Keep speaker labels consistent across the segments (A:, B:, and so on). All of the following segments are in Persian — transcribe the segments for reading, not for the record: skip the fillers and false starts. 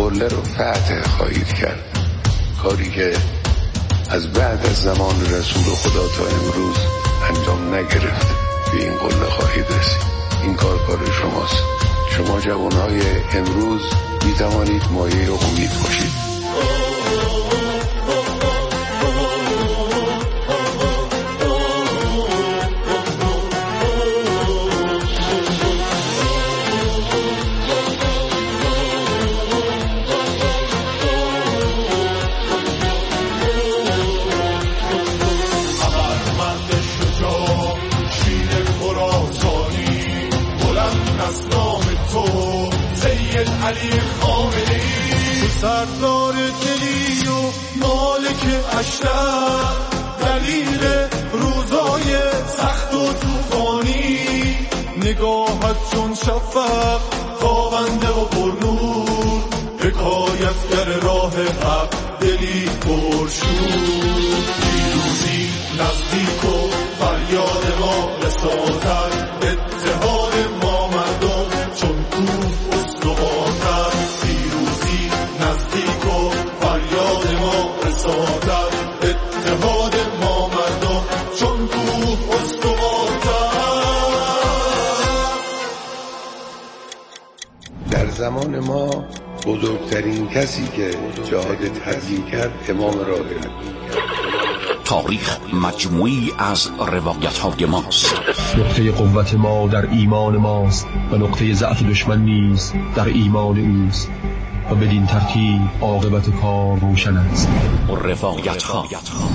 A: قله رو فتح خواهید کرد. کاری که از بعد از زمان رسول خدا تا امروز انجام نگرفته. به این قله خواهید رسید. این کار شماست. شما جوانهای امروز می توانید مایه امید باشید.
B: علی خامنه‌ای سردار دلی و مالک اشرف، دلیل روزای سخت و طوفانی، نگاهت چون شفق تابنده و پرنور، حکایتگر راه حق دلی پرشور. پیروزی نزدیک و فریاد ما رساتر، اتحاد ما مردم چون کوه استواتر. پیروزی نزدیک و فریاد ما رساتر، اتحاد ما مردم چون کوه استواتر.
A: در زمان ما بزرگترین کسی که جهاد تبلیغ کرد امام راهب.
C: تاریخ مجموعی از روایت‌های ماست.
D: نقطه قوت ما در ایمان ماست و نقطه ضعف دشمن نیز در ایمان اوست و بدین ترتیب عاقبت کار روشن است.
C: روایت‌ها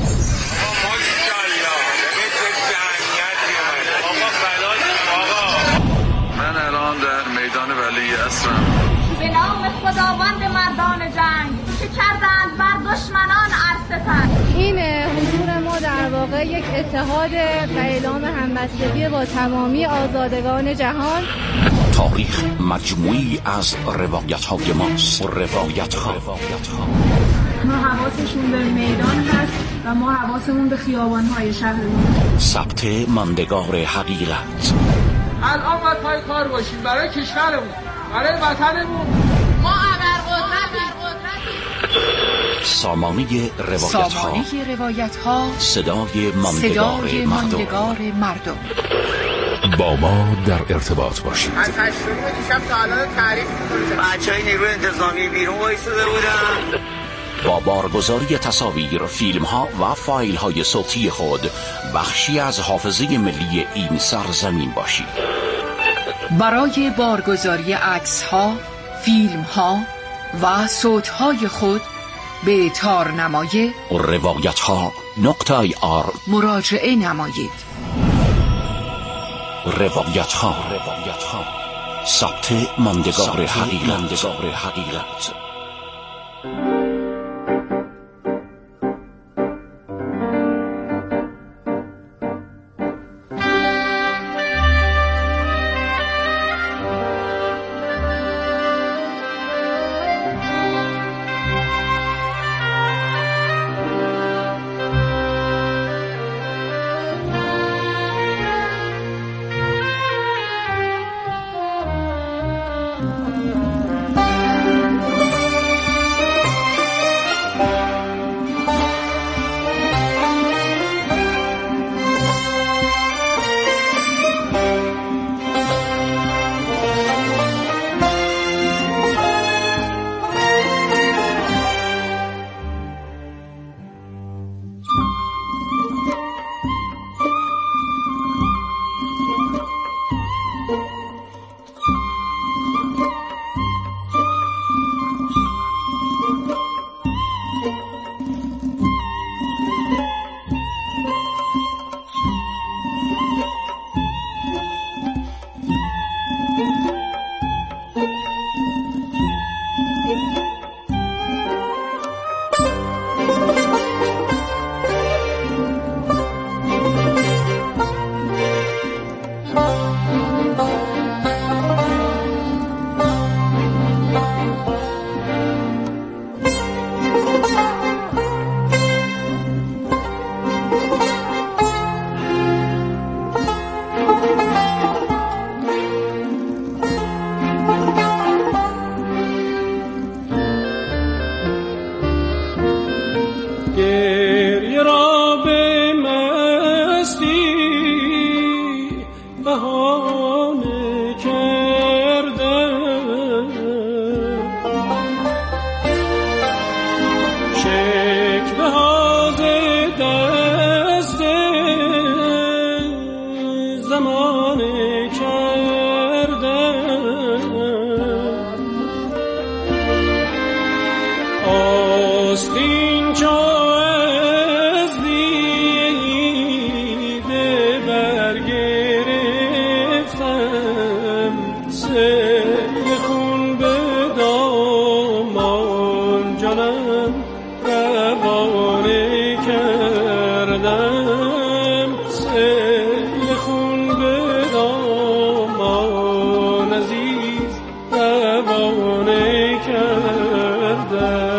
E: من الان در میدان ولی عصرم.
F: به نام خداوند مردان جنگ که کردند بر دشمنان عرصه.
G: این حضور ما در واقع یک اتحاد و اعلام همبستگی با تمامی آزادگان جهان.
C: تاریخ مجموعی از روایت‌های ماست. روایت‌ها
F: ما حواسشون به میدان هست و ما حواسمون به خیابان‌های شهرمون.
C: ثبت ماندگار حقیقت.
H: الان باید پای کار باشیم برای کشورمون، برای وطنمون.
F: ما ابرقدرتیم.
C: سامانه روایت‌ها، صدای ماندگار مردم.
D: با ما در ارتباط باشید.
H: از 8 دیشب تا الان تعریف
I: بچه‌های نیروی انتظامی بیرون وایساده بودن.
C: با بارگذاری تصاویر، فیلم‌ها و فایل‌های صوتی خود بخشی از حافظه ملی این سرزمین باشید.
J: برای بارگذاری عکس‌ها، فیلم‌ها و صوت‌های خود به تارنمای
C: روایت‌ها.ir
J: مراجعه نمایید.
C: روایت‌ها، ثبت ماندگار حقیقت.
B: آستین چو از دیده برگرفتم، سیل خون به دامان جانم روانه کردم، سیل خون به دامان عزیز روانه کردم.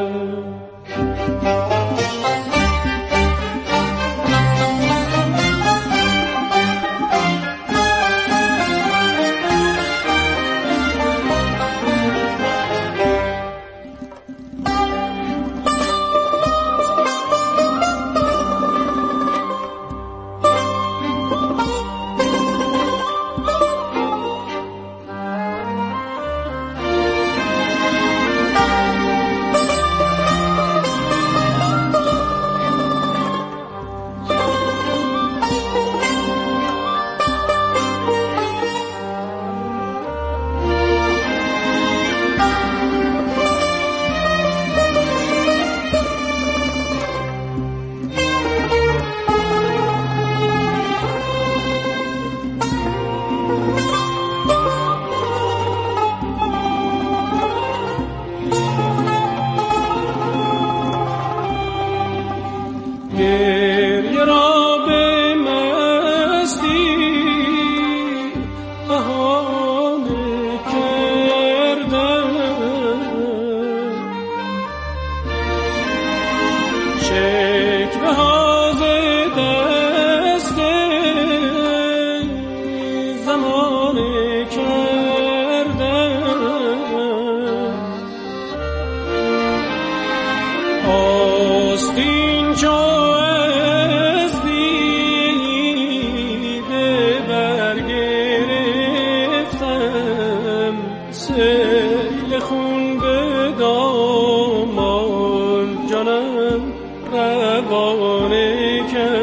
B: گریه را به مستی بهانه کردم، شکوه ها ز دست زمانه کردم، آستین چو سیل خون به دامان جانم روانه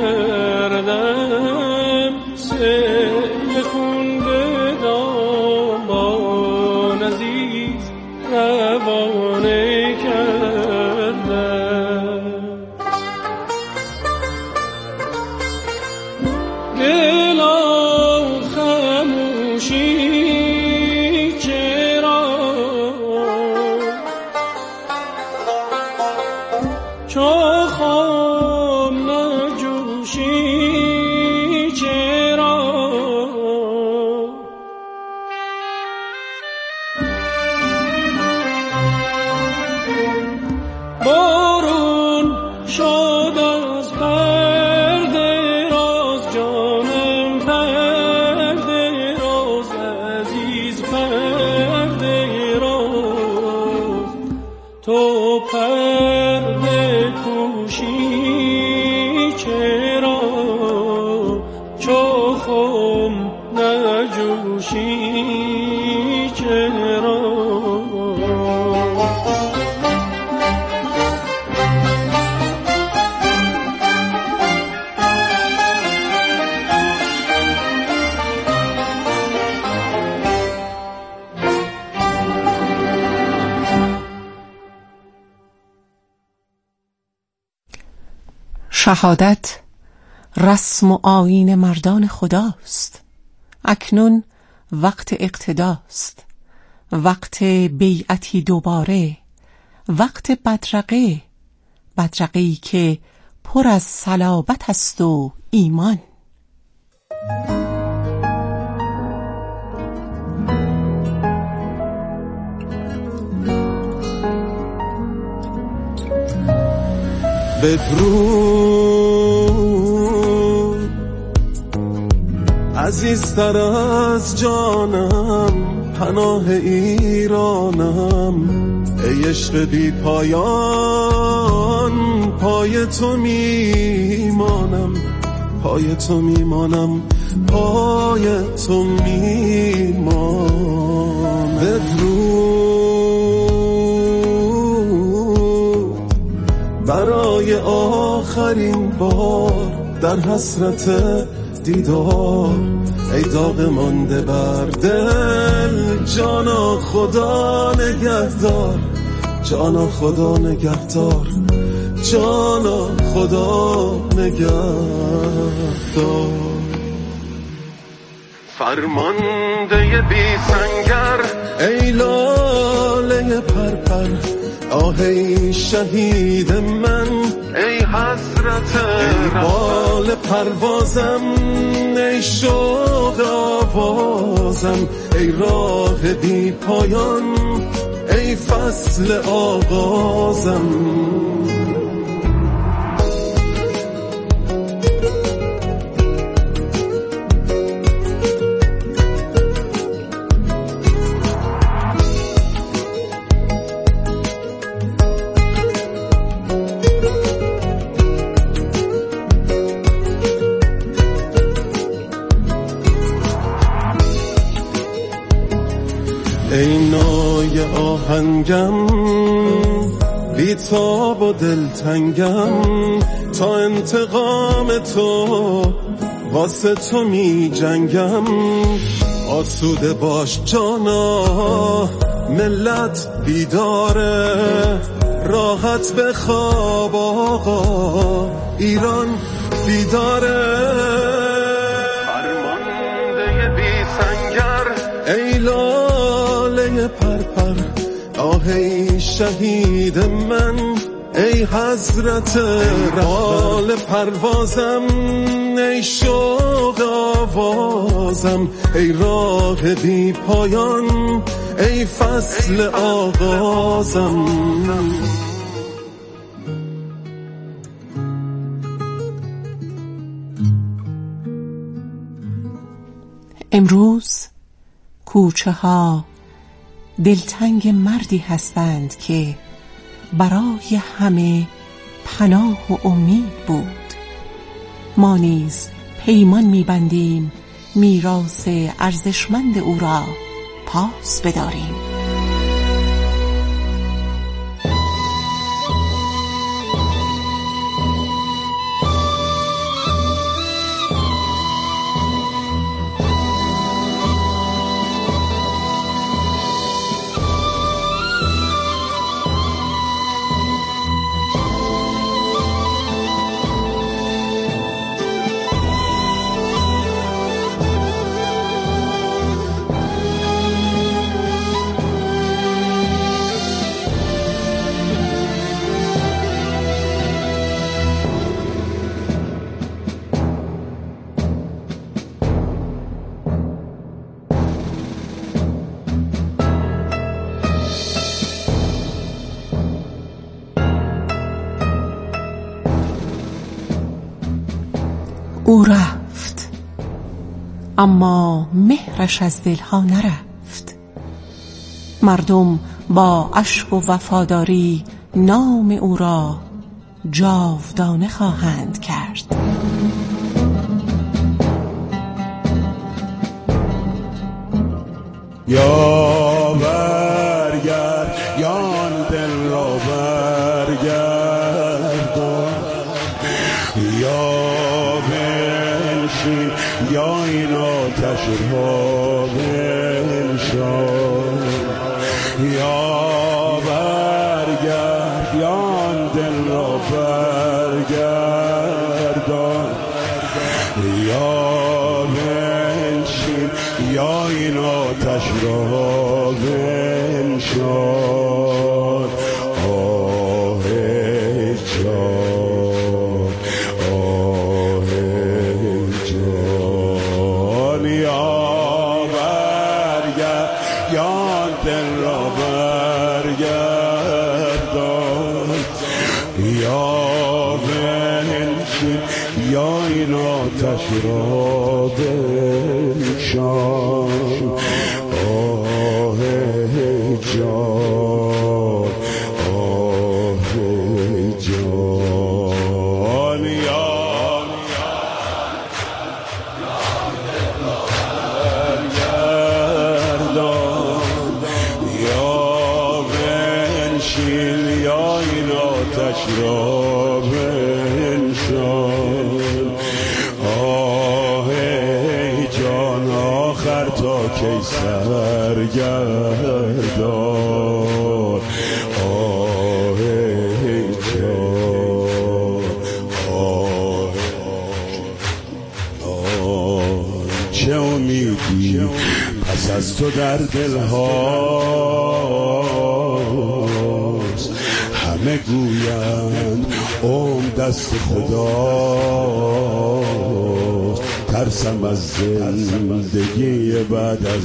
B: کردم، سیل خون به دامان عزیز روانه کردم. دلا خموشی چو خم نجوشی چرا، بارون شد از پرده راز جانم، پرده راز عزیز پرده راز، تو پرده پوشی چرا، چو خم نجوشی چرا.
K: شهادت رسم و آیین مردان خداست، اکنون وقت اقتداست، وقت بیعتی دوباره، وقت بدرقه، بدرقه‌ای که پر از صلابت است و ایمان.
B: بدرود عزیزتر از جانم، پناه ایرانم، ای عشق بی پایان، پای تو میمانم، پای تو میمانم، پای تو میمانم. بدرود برای آخرین بار در حسرت دیدار، ای داغ مانده بر دل جانا خدا نگهدار، جانا خدا نگهدار، جانا خدا نگهدار. فرمانده بی سنگر ای لاله پرپر، آه ای شهید من ای حسرت ای بال پروازم، ای شوق آوازم، ای راه بی پایان، ای فصل آغازم. ای نای آهنگم بیتاب و دلتنگم، تا انتقام تو واسه تو می جنگم. آسوده باش جانا ملت بیداره، راحت بخواب آقا ایران بیداره. فرمانده بی سنگر ای لاله پرپر، آه ای شهید من ای حضرت بال پروازم، ای شوق آوازم، ای راه بی پایان، ای فصل آغازم.
K: امروز کوچه ها دلتنگ مردی هستند که برای همه پناه و امید بود. ما نیز پیمان می‌بندیم میراث ارزشمند او را پاس بداریم. او رفت اما مهرش از دلها نرفت. مردم با اشک و وفاداری نام او را جاودانه خواهند کرد.
L: یا برگرد یان دل را برگرد، یا بنشین یا این آتش را بنشان، یا برگرد یان دل را برگردان، یا بنشین یا این آتش را بنشان. آه جان آه جان، یا برگرد یا دل را برگردان، یا بنشین یا این آتش را بنشان. آه جان آه جان، یا برگردان، یا بنشین یا این آتش را بنشان. آه جان آخر تا کی سرگردان، پس از تو در دلهاست. همه گویند دست خداست. ترسم از زندگی بعد از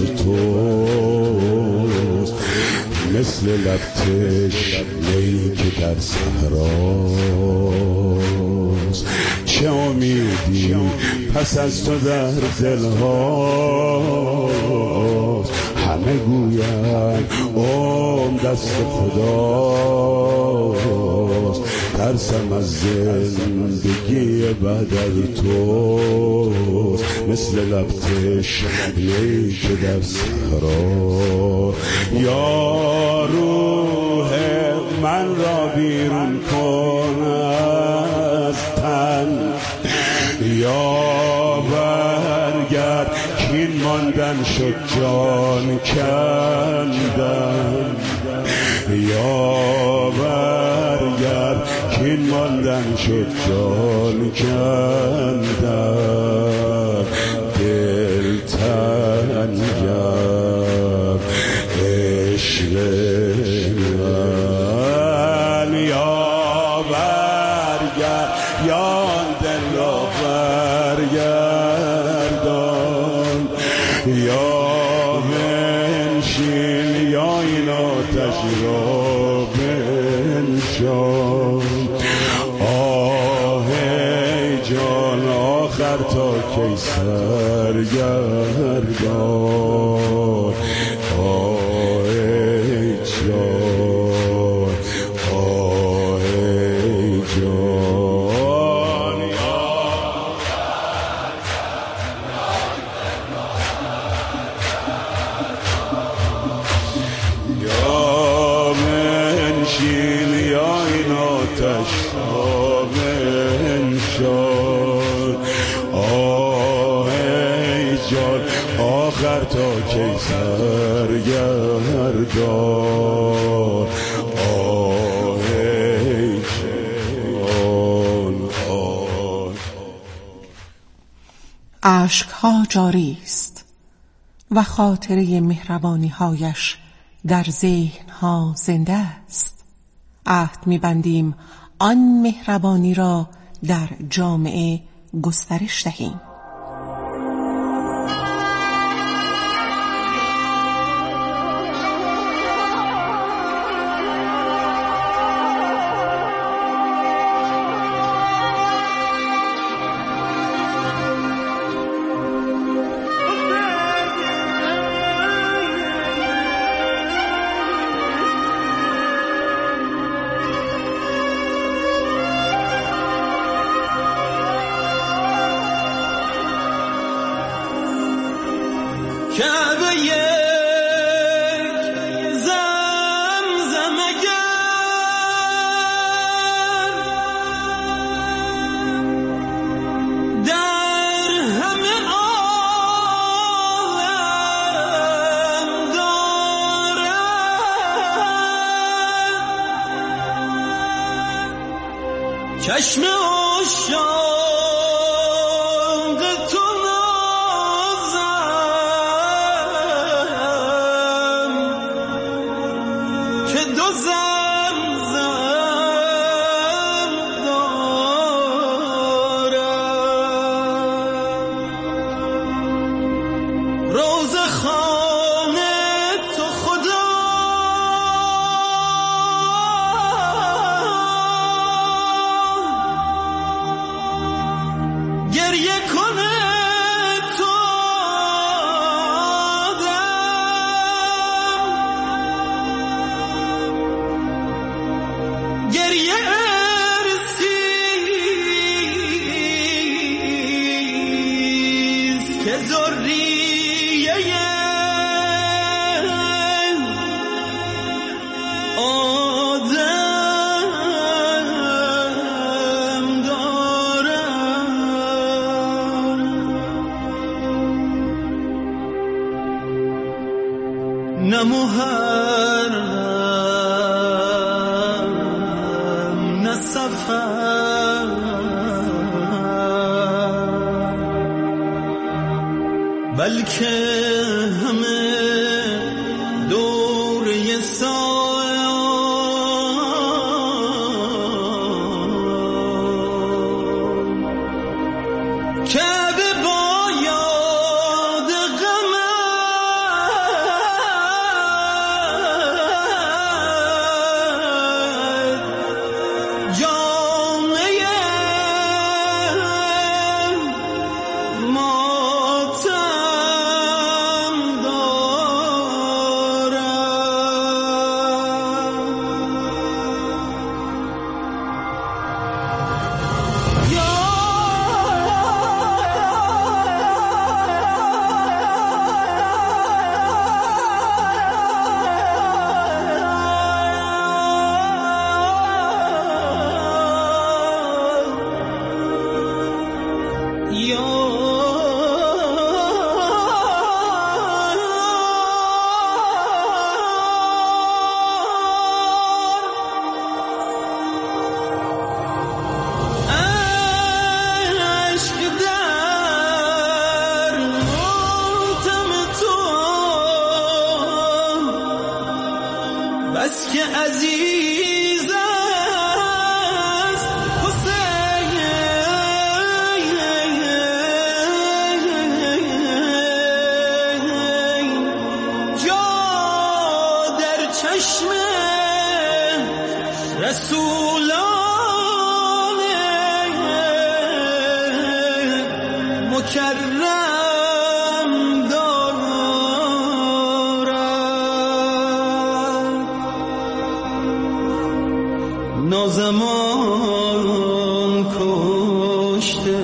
L: توست. مثل لب تشنه‌ای که در صحراست. چه امیدی پس از تو در دلهاست. همه گویند دست خداست. ترسم از زندگی بعد از توست. مثل لب تشنه‌ای که در صحرا. یا روح من را بیرون کن از تن، یا برگرد کین ماندن شد جان کندن. یا برگرد کین ماندن شد جان کندن. دل تنگم عشق من. یا برگرد یا دل را برگردان. یا منشین یا این آتش را بنشان. آه ای جان آخر تا کی سرگردان. آه ای جان، آه ای جان. یا منشین یا این آتش را بنشان. آه ای جان آخر تا کی سرگردان. آه ای جان، آه.
K: اشک‌ها جاری است و خاطره مهربانی‌هایش در ذهن‌ها زنده است. عهد می‌بندیم آن مهربانی را در جامعه گسترش دهیم.
B: کعبه یک زمزم اگر در همه عالم دارد. چشم عشاق تو نه محرم نه سفر بلکه رسولان مکرم دارد نازمان کشته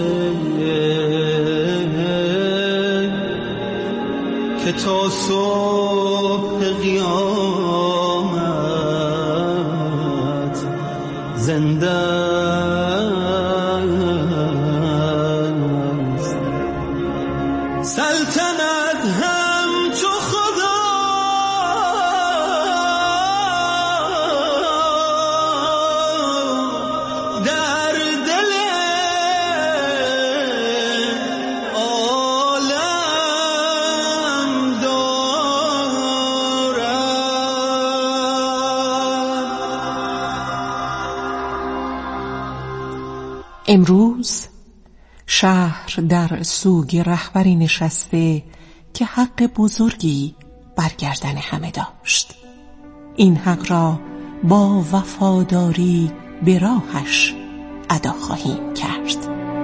B: که تا صبح قیامت زنده است. سلطنت هم چو خدا در دل عالم دارد.
K: امروز شهر در سوگ رهبری نشسته که حق بزرگی بر گردن همه داشت. این حق را با وفاداری به راهش ادا خواهیم کرد.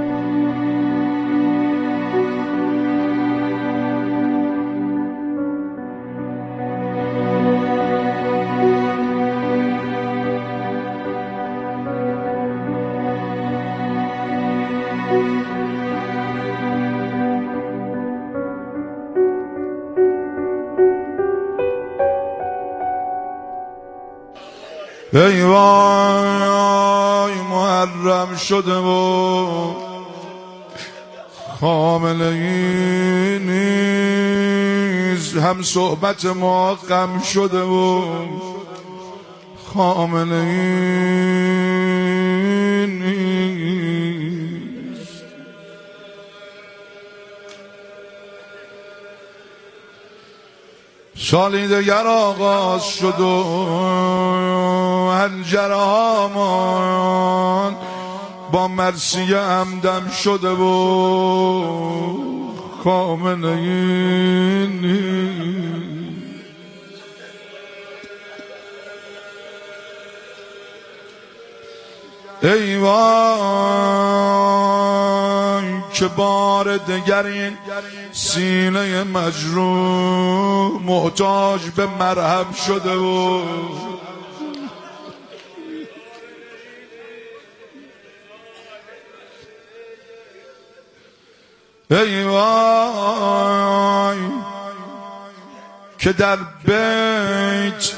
M: ای وای محرم شده و خامله ای نیز هم صحبت ما غم شده و خامله ای نیز. سالی دگر آغاز شد و هنجرهامان با مرثیه همدم شده و خامنه ای نیست. ای وای که بار دگر این سینه مجروح محتاج به مرهم شده و ای وای که در بیت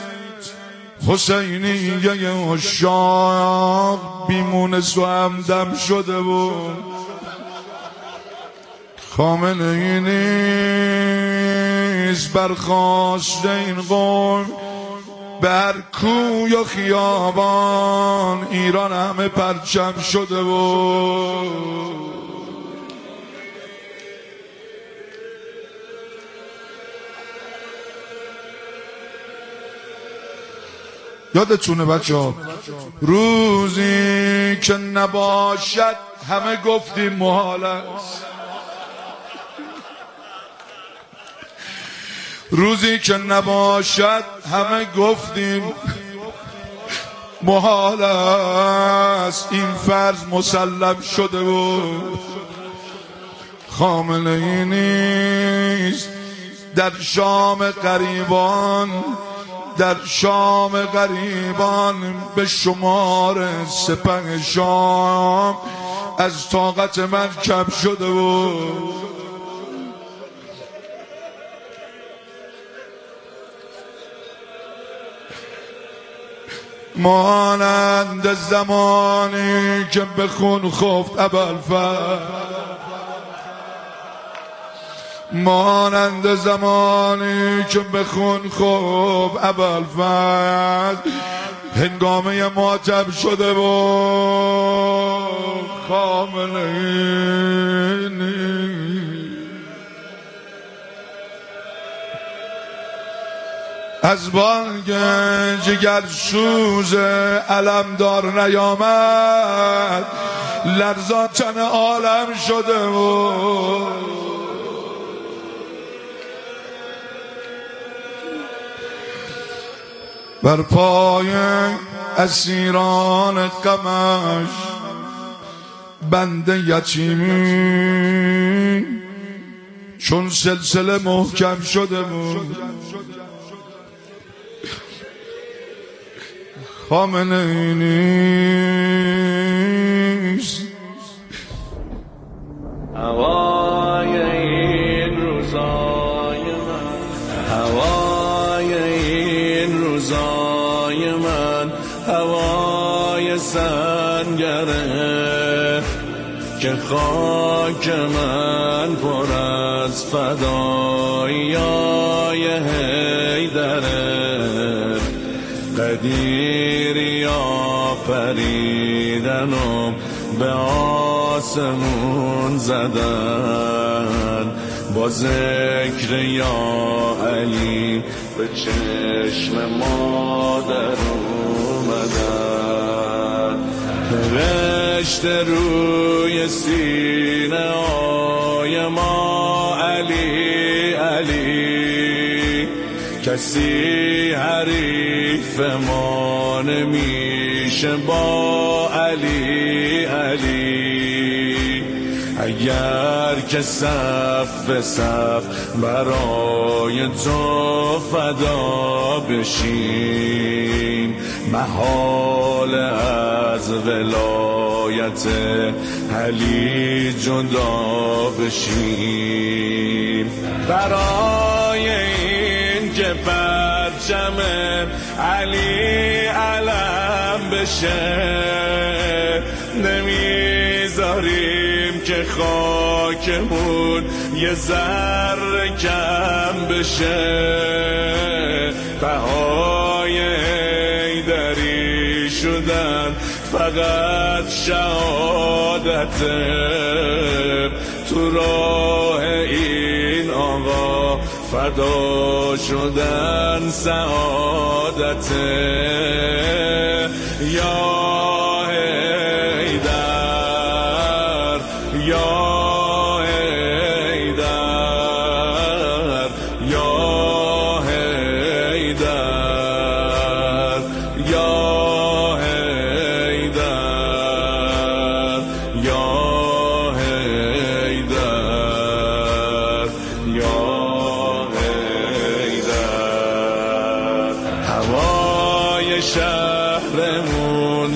M: حسینیه عشاق بیمونس و همدم شده و خامنه ای نیست. برخاسته این قوم به هر کوی و خیابان ایران همه پرچم شده و یادتونه بچه‌ها روزی که نباشد همه گفتیم محال است. روزی که نباشد همه گفتیم محال است. این فرض مسلم شده و خامنه ای نیست. در شام غریبان در شام غریبان به شمار سپه شام از طاقت من کم شده و مانند زمانی که به خون خفت ابوالفضل، مانند زمانی که به خون خفت ابوالفضل هنگامه ماتم شده و خامنه ای نیست. از بانگ جگر سوز علمدار نیامد لرزان تن عالم شده و بر پای اسیران غمش بنده یتیمی، چون سلسله محکم شده بود خامنه ای نیست.
B: هوای این روزای من، هوای این روزای من، هوای سنگره که خاک من پر از فدایای حیدره. قدیری آفریدن و به آسمون زدن، با ذکر یا علی به چشم ما در اومدن. نوشته روی سینه آی ما علی علی، کسی حریف ما نمیشه با علی علی. اگر که صف به صف برای تو فدا بشیم، محال از ولایت علی جدا بشیم. برای این که پرچم علی علم بشه، نمیذاریم که خاکمون یه ذره کم بشه. بهای حیدری شدن فقط شهادته، تو راه این آقا فدا شدن سعادته. یا